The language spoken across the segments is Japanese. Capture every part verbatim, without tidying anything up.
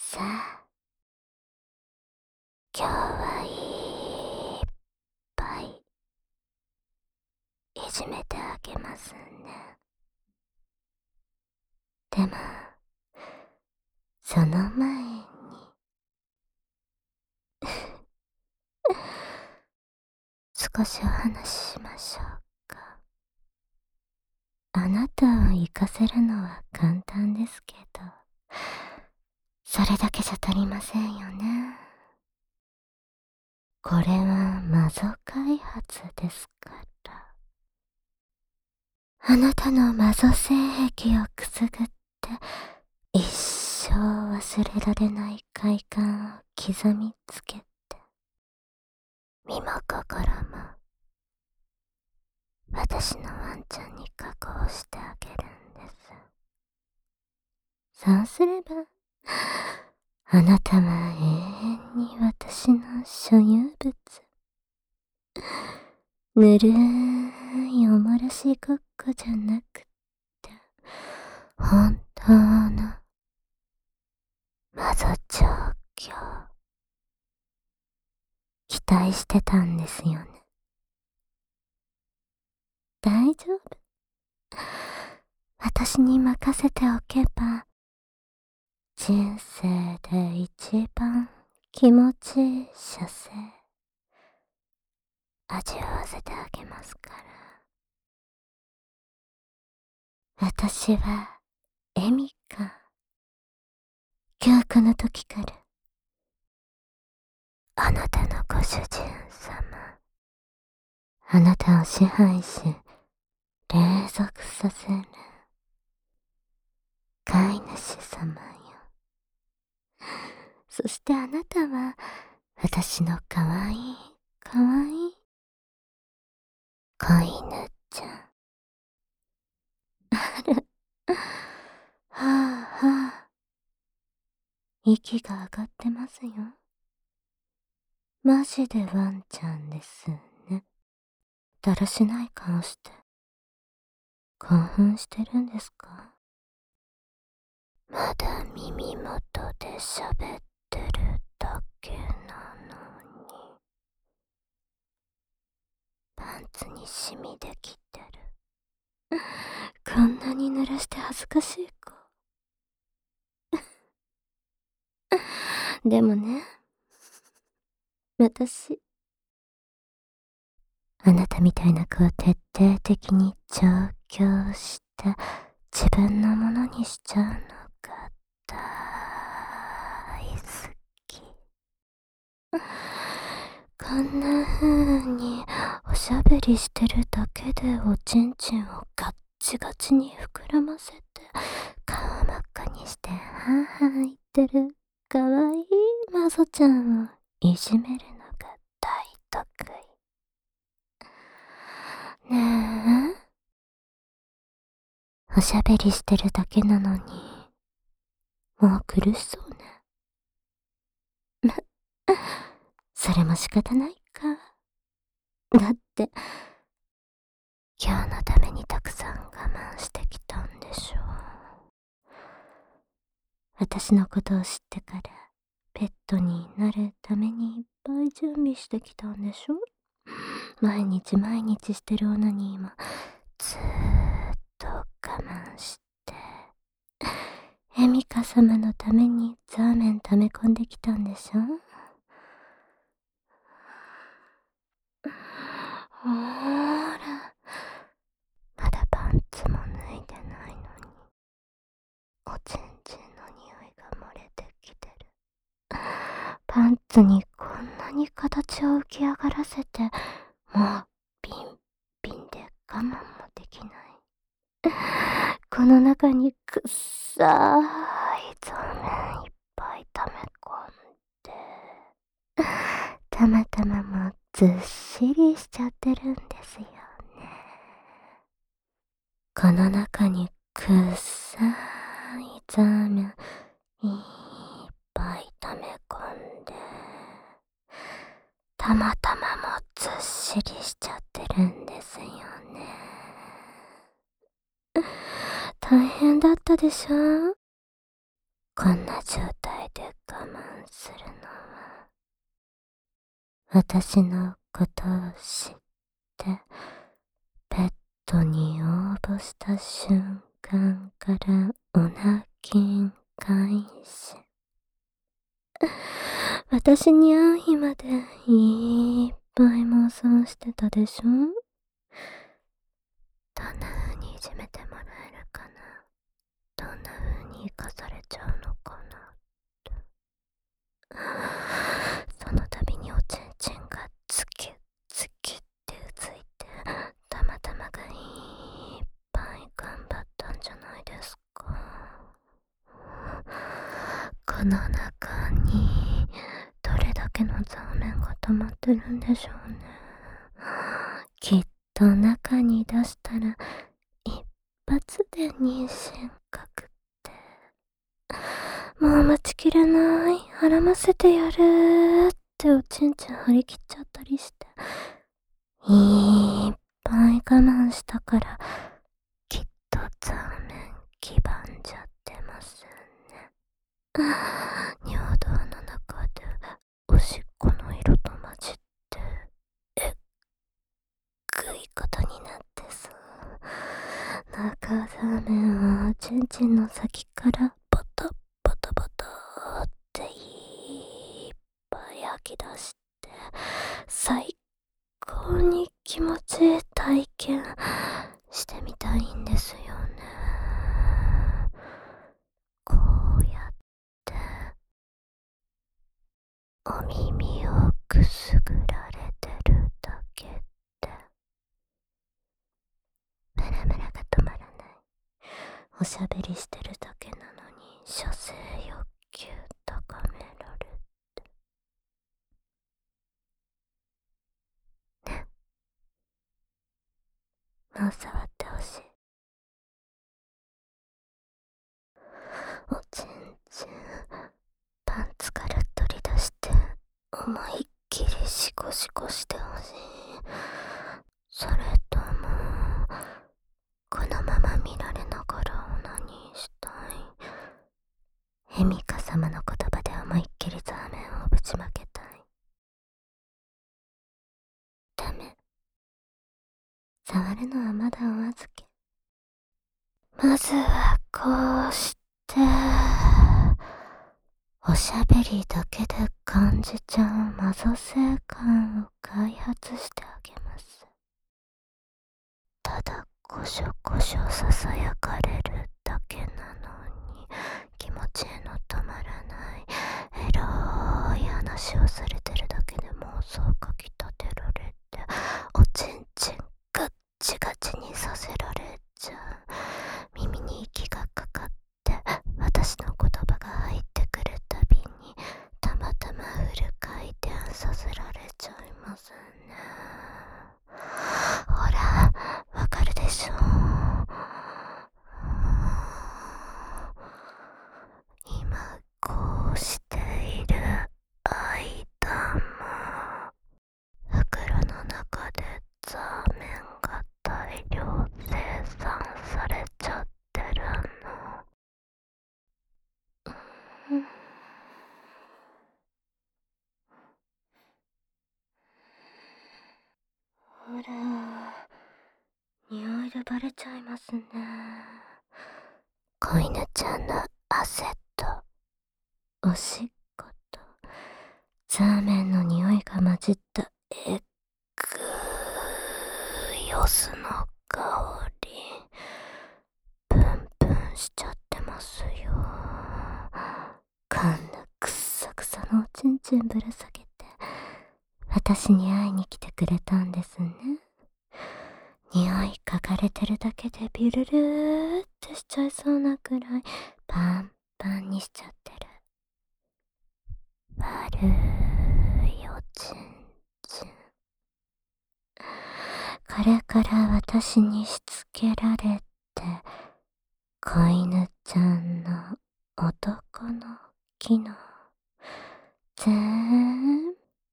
さあ、今日はいっぱいいじめてあげますね。でも、その前に少しお話ししましょうか。あなたを行かせるのは簡単ですけど、それだけじゃ足りませんよね。これはマゾ開発ですから。あなたのマゾ性癖をくすぐって一生忘れられない快感を刻みつけて、身も心も私のワンちゃんに加工してあげるんです。そうすればあなたは永遠に私の所有物。ぬるいおもらしごっこじゃなくって本当のマゾ調教。期待してたんですよね。大丈夫。私に任せておけば、人生で一番気持ちいい射精、味わわせてあげますから。私は、エミカ。今日この時から、あなたのご主人様。あなたを支配し、隷属させる、飼い主様よ。そしてあなたは、私のかわいい、かわいい、子犬ちゃん。あら、はあはあ。息が上がってますよ。マジでワンちゃんですね。だらしない顔して。興奮してるんですか？まだ耳元で喋ってるだけなのに。パンツにシミできてる。こんなに濡らして恥ずかしい子。でもね、私、あなたみたいな子を徹底的に調教して自分のものにしちゃうのが大好き。こんな風におしゃべりしてるだけでおちんちんをガッチガチに膨らませて顔真っ赤にしてはぁはぁ言ってるかわいいマゾちゃんをいじめるのが大得意。ねえ、おしゃべりしてるだけなのにもう苦しそうね。ま、それも仕方ないか。だって今日のためにたくさん我慢してきたんでしょう。私のことを知ってからペットになるためにいっぱい準備してきたんでしょ。毎日毎日してるオナニーもずーっと我慢してエミカ様のためにザーメン溜め込んできたんでしょ。ほーら、まだパンツも脱いでないのにおちんちんの匂いが漏れてきてる。パンツにこんなに形を浮き上がらせてもうビンビンで我慢もできない。この中にくっさーいザーメンいっぱい溜め込んでたまたまもうずっしりしちゃってるんですよね。この中にくっさーいザーメンいっぱい溜め込んでたまたまもずっしりしちゃってるんですよね。大変だったでしょ。 こんな状態で我慢するのは、私のことを知ってペットに応募した瞬間からオナキン開始。私に会う日までいっぱい妄想してたでしょ。どんな風にいじめてもらえるかな、どんな風に生かされちゃうのかなって。その度におちんちんがズキュッズキュッってうついて、たまたまがいっぱい頑張ったんじゃないですか。この中にどれだけの座面が溜まってるんでしょうね。きっと中に出したら一発で妊娠確定。もう待ちきれない、孕ませてやるっておちんちん張り切っちゃったりして、いっぱい我慢したからきっと座面黄ばんじゃってますね。尿道の中でおしっこの色と混じってえっぐいことになってそう。中座面はおちんちんの先からバタバタバタっていっぱい吐き出して最高に気持ちいい体験してみたいんですよね。こうやってお耳をくすぐられてるだけでムラムラが止まらない。おしゃべりしてるだけなのに射精欲求高められてね。もう触ってほしい。おちんちんパンツから取り出して思いっきりシコシコしてほしい。それともこのまま見られながらオナニーしたい。エミカ様の言葉で思いっきりザーメンをぶちまけたい。ダメ、触るのはまだお預け。まずはこうしておしゃべりだけで感じちゃうマゾ性感を開発してあげます。ただコショコショささやかれるだけなのに気持ちの止まらないエロい話をされてるだけで妄想かきたてられておちんちんガッチガチにさせられちゃう。耳に息がかかって私の言葉が入ってくるたびにたまたまフル回転させられちゃいますね。ほらわかるでしょ。今こうしている間も袋の中でザーメンが大量生産されちゃってるの。うん、ほら匂いでバレちゃいますね。子犬ちゃんの汗とおしっことザーメンの匂いが混じったえっぐーいお酢の香りプンプンしちゃってますよ。こんなくっさくさのおちんちんぶら下げて私に会いに来てくれたんですね。匂い嗅がれてるだけでビュルルーってしちゃいそうなくらいパンパンにしちゃってる悪いおちんちん。これから私にしつけられて子犬ちゃんの男の機能全部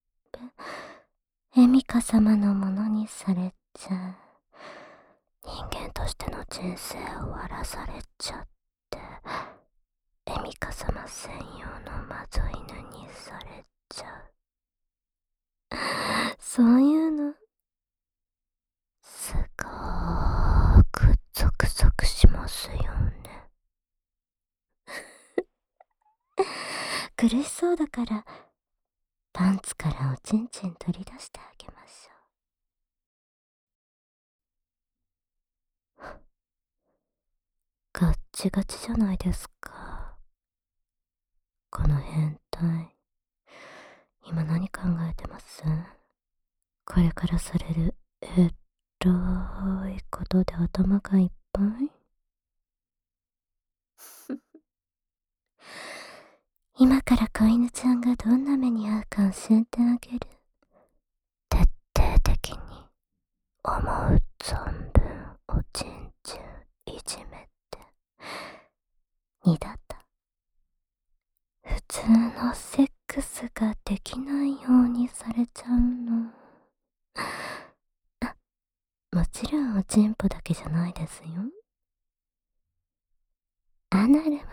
エミカ様のものにされちゃう。人間としての人生を終わらされちゃってエミカ様専用のマゾ犬にされちゃう。そういうのすごーくゾクゾクしますよね。苦しそうだからパンツからおちんちん取り出してあげましょう。ガッチガチじゃないですか、この変態。今何考えてます？これからされるエロいことで頭がいっぱい？今から子犬ちゃんがどんな目に遭うか教えてあげる。徹底的に思う存分おちんちんいじめて、二度と普通のセックスができないようにされちゃうの。あ、もちろんおちんぽだけじゃないですよ。アナルもです。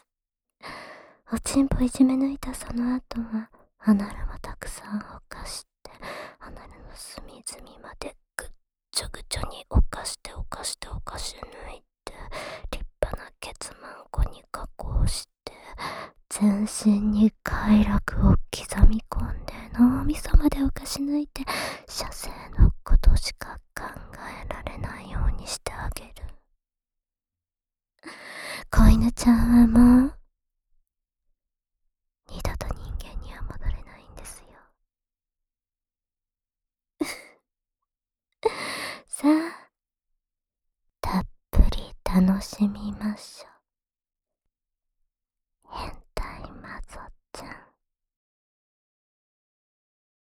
おちんぽいじめ抜いたその後はアナルもたくさん犯して、アナルの隅々までぐっちょぐちょに犯して犯して犯し抜いて、立派なケツマンコに加工して、全身に快楽を刻み込んで脳みそまで犯し抜いて、射精のことしか考えられないようにしてあげる。子犬ちゃんはもう二度と人間には戻れないんですよ。さあ、たっぷり楽しみましょう。